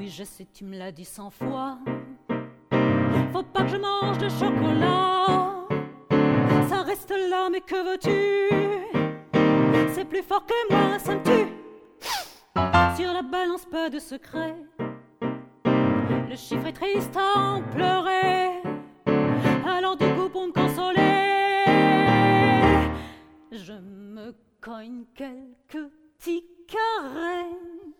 Oui, je sais, tu me l'as dit 100 fois. Faut pas que je mange de chocolat. Ça reste là, mais que veux-tu? C'est plus fort que moi, ça me tue. Sur la balance, pas de secret. Le chiffre est triste à en pleurer. Alors du coup, pour me consoler, je me cogne quelques petits carrés.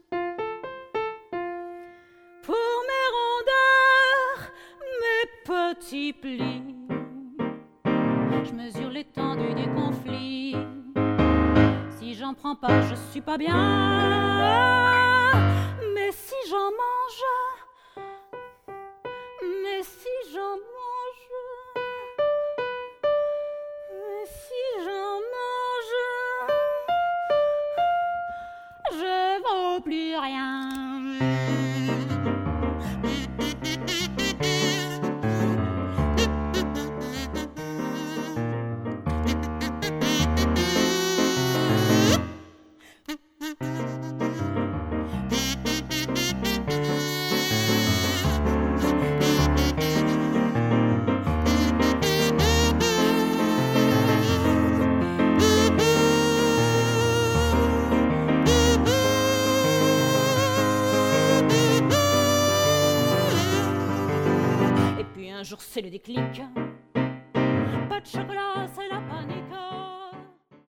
Pour mes rondeurs, mes petits plis, je mesure l'étendue du conflit. Si j'en prends pas, je suis pas bien. Mais si j'en mange, mais si j'en mange, mais si j'en mange, je vaux plus rien. Un jour c'est le déclic. Pas de chocolat, c'est la panne.